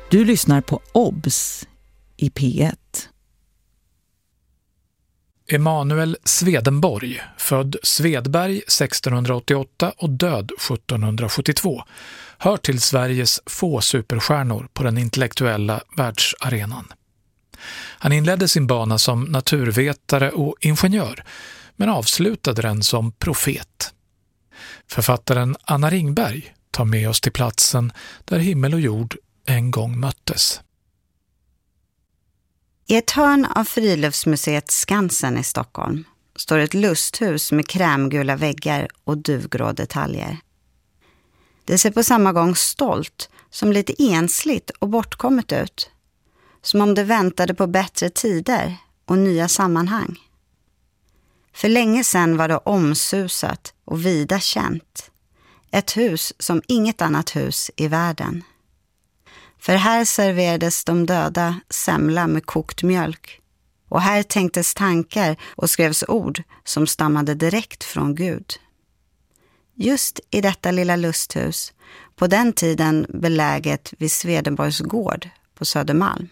Du lyssnar på OBS i P1. Emanuel Swedenborg, född Svedberg 1688 och död 1772, hör till Sveriges få superstjärnor på den intellektuella världsarenan. Han inledde sin bana som naturvetare och ingenjör, men avslutade den som profet. Författaren Anna Ringberg tar med oss till platsen där himmel och jord en gång möttes. I ett hörn av Friluftsmuseet Skansen i Stockholm står ett lusthus med krämgula väggar och duvgrå detaljer. Det ser på samma gång stolt som lite ensligt och bortkommet ut. Som om det väntade på bättre tider och nya sammanhang. För länge sedan var det omsusat och vida känt. Ett hus som inget annat hus i världen. För här serverades de döda semla med kokt mjölk. Och här tänktes tankar och skrevs ord som stammade direkt från Gud. Just i detta lilla lusthus, på den tiden beläget vid Swedenborgs gård på Södermalm.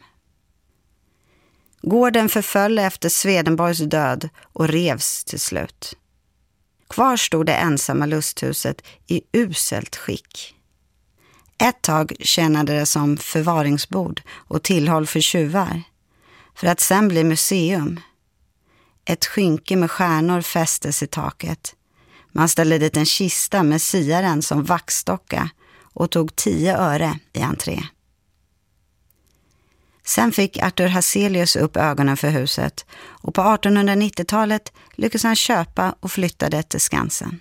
Gården förföll efter Swedenborgs död och revs till slut. Kvar stod det ensamma lusthuset i uselt skick. Ett tag tjänade det som förvaringsbord och tillhåll för tjuvar, för att sen bli museum. Ett skynke med stjärnor fästes i taket. Man ställde dit en kista med siaren som vaxdocka och tog 10 öre i entré. Sen fick Arthur Hazelius upp ögonen för huset och på 1890-talet lyckades han köpa och flytta det till Skansen.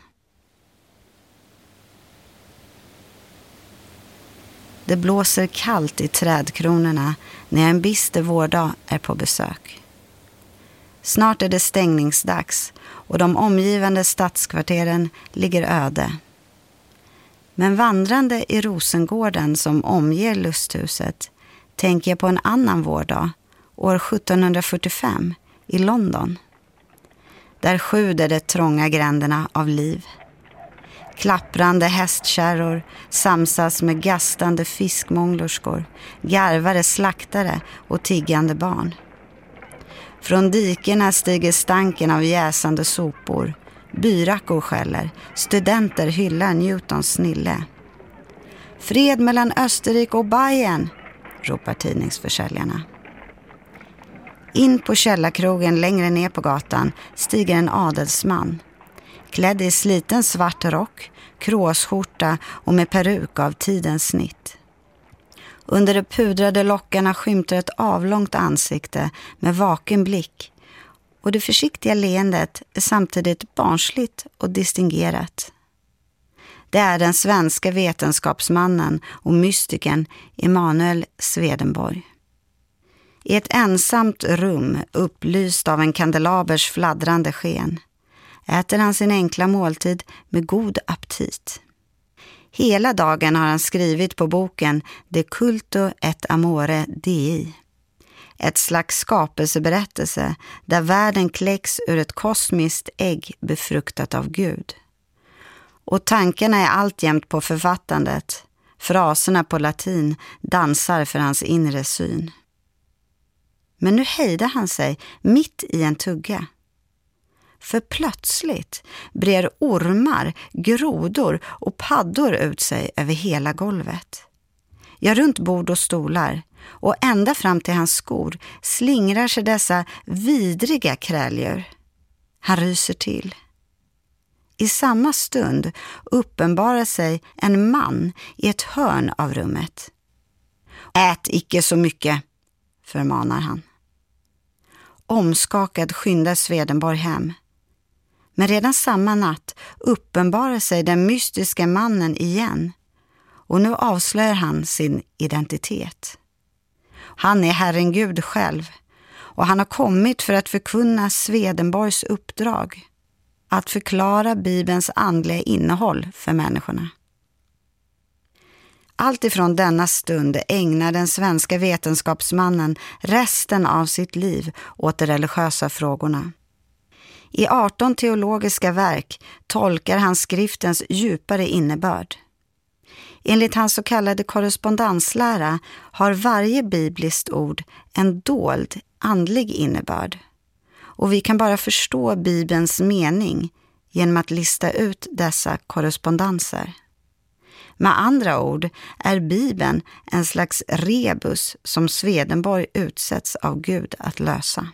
Det blåser kallt i trädkronorna när en bister vårdag är på besök. Snart är det stängningsdags och de omgivande stadskvarteren ligger öde. Men vandrande i Rosengården som omger lusthuset tänker jag på en annan vårdag, år 1745, i London. Där sjuder de trånga gränderna av liv. Klapprande hästkärror samsas med gastande fiskmånglorskor, garvare slaktare och tiggande barn. Från dikerna stiger stanken av jäsande sopor, byrackor skäller, studenter hyllar Newtons snille. Fred mellan Österrike och Bayern, ropar tidningsförsäljarna. In på källarkrogen längre ner på gatan stiger en adelsman. Klädd i sliten svart rock, kråsskjorta och med peruk av tidens snitt. Under de pudrade lockarna skymtar ett avlångt ansikte med vaken blick. Och det försiktiga leendet är samtidigt barnsligt och distingerat. Det är den svenska vetenskapsmannen och mystikern Emanuel Swedenborg. I ett ensamt rum upplyst av en kandelabers fladdrande sken äter han sin enkla måltid med god aptit. Hela dagen har han skrivit på boken De culto et amore Dei. Ett slags skapelseberättelse där världen kläcks ur ett kosmiskt ägg befruktat av Gud. Och tankarna är alltjämt på författandet. Fraserna på latin dansar för hans inre syn. Men nu hejdar han sig mitt i en tugga. För plötsligt brer ormar, grodor och paddor ut sig över hela golvet. Ja, runt bord och stolar och ända fram till hans skor slingrar sig dessa vidriga kräldjur. Han ryser till. I samma stund uppenbarar sig en man i ett hörn av rummet. Ät icke så mycket, förmanar han. Omskakad skyndar Swedenborg hem. Men redan samma natt uppenbarar sig den mystiska mannen igen. Och nu avslöjar han sin identitet. Han är Herren Gud själv. Och han har kommit för att förkunna Swedenborgs uppdrag. Att förklara Bibelns andliga innehåll för människorna. Allt ifrån denna stund ägnar den svenska vetenskapsmannen resten av sitt liv åt de religiösa frågorna. I 18 teologiska verk tolkar han skriftens djupare innebörd. Enligt hans så kallade korrespondenslära har varje bibliskt ord en dold, andlig innebörd. Och vi kan bara förstå Bibelns mening genom att lista ut dessa korrespondenser. Med andra ord är Bibeln en slags rebus som Swedenborg utsätts av Gud att lösa.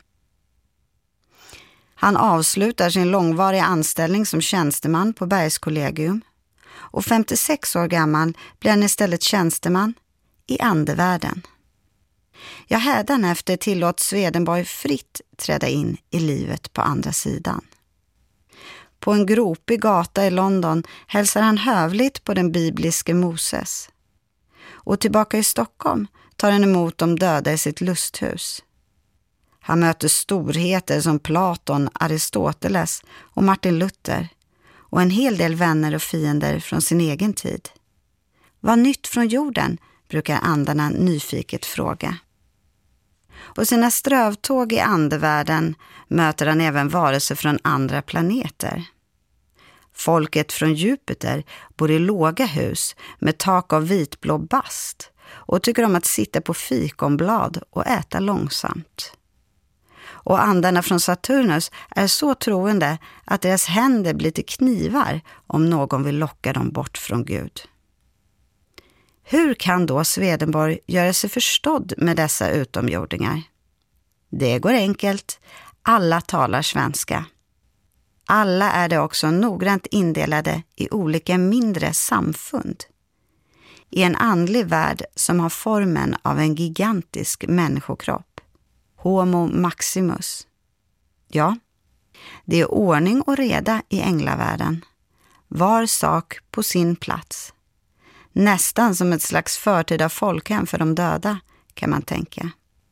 Han avslutar sin långvariga anställning som tjänsteman på Bergskollegium och 56 år gammal blir han istället tjänsteman i andevärlden. Ja, hädanefter tillåts Swedenborg fritt träda in i livet på andra sidan. På en gropig gata i London hälsar han hövligt på den bibliske Moses. Och tillbaka i Stockholm tar han emot de döda i sitt lusthus. Han möter storheter som Platon, Aristoteles och Martin Luther och en hel del vänner och fiender från sin egen tid. Vad nytt från jorden, brukar andarna nyfiket fråga. Och sina strövtåg i andevärlden möter han även varelser från andra planeter. Folket från Jupiter bor i låga hus med tak av vitblå bast och tycker om att sitta på fikonblad och äta långsamt. Och andarna från Saturnus är så troende att deras händer blir till knivar om någon vill locka dem bort från Gud. Hur kan då Swedenborg göra sig förstådd med dessa utomjordingar? Det går enkelt. Alla talar svenska. Alla är det också noggrant indelade i olika mindre samfund. I en andlig värld som har formen av en gigantisk människokropp. Homo maximus. Ja, det är ordning och reda i änglavärlden. Var sak på sin plats. Nästan som ett slags förtida folkhem för de döda, kan man tänka.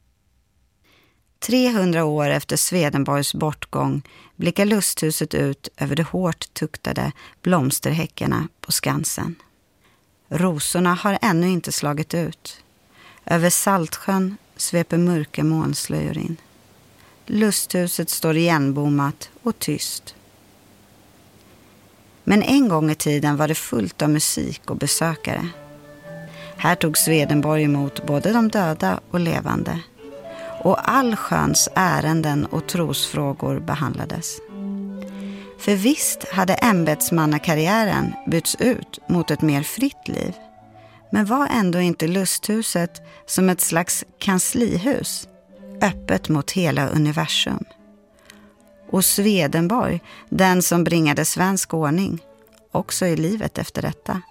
300 år efter Swedenborgs bortgång blickar lusthuset ut över de hårt tuktade blomsterhäckarna på Skansen. Rosorna har ännu inte slagit ut. Över Saltsjön sveper mörka molnslöjor in. Lusthuset står igenbommat och tyst. Men en gång i tiden var det fullt av musik och besökare. Här tog Swedenborg emot både de döda och levande. Och all sköns ärenden och trosfrågor behandlades. För visst hade ämbetsmannakarriären bytts ut mot ett mer fritt liv. Men var ändå inte lusthuset som ett slags kanslihus, öppet mot hela universum. Och Swedenborg, den som bringade svensk ordning, också i livet efter detta.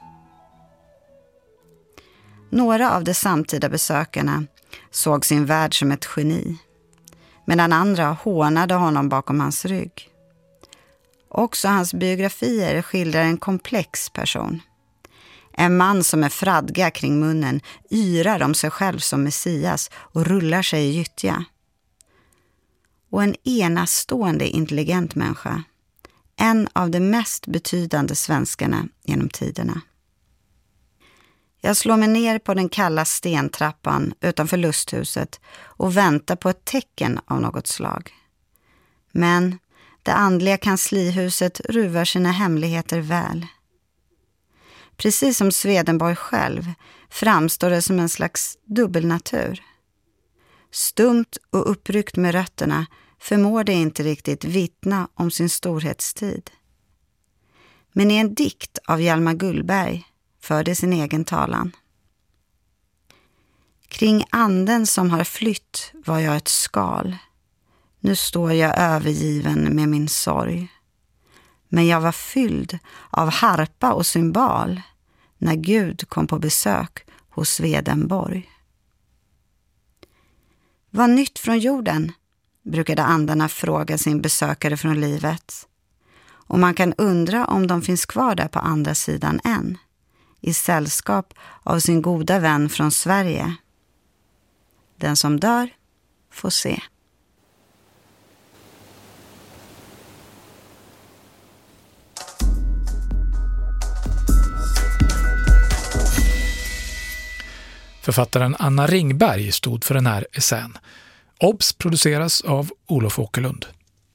Några av de samtida besökarna såg sin värld som ett geni, medan andra hånade honom bakom hans rygg. Också hans biografier skildrar en komplex person. En man som är fradga kring munnen, yrar om sig själv som Messias och rullar sig i gyttja. Och en enastående intelligent människa. En av de mest betydande svenskarna genom tiderna. Jag slår mig ner på den kalla stentrappan utanför lusthuset och väntar på ett tecken av något slag. Men det andliga kanslihuset ruvar sina hemligheter väl. Precis som Swedenborg själv framstår det som en slags dubbelnatur. Stumt och uppryckt med rötterna förmår det inte riktigt vittna om sin storhetstid. Men i en dikt av Hjalmar Gullberg för det sin egen talan. Kring anden som har flytt var jag ett skal. Nu står jag övergiven med min sorg. Men jag var fylld av harpa och cymbal när Gud kom på besök hos Swedenborg. Vad nytt från jorden, brukade andarna fråga sin besökare från livet. Och man kan undra om de finns kvar där på andra sidan än, i sällskap av sin goda vän från Sverige. Den som dör får se. Författaren Anna Ringberg stod för den här essän. Obs produceras av Olof Åkerlund.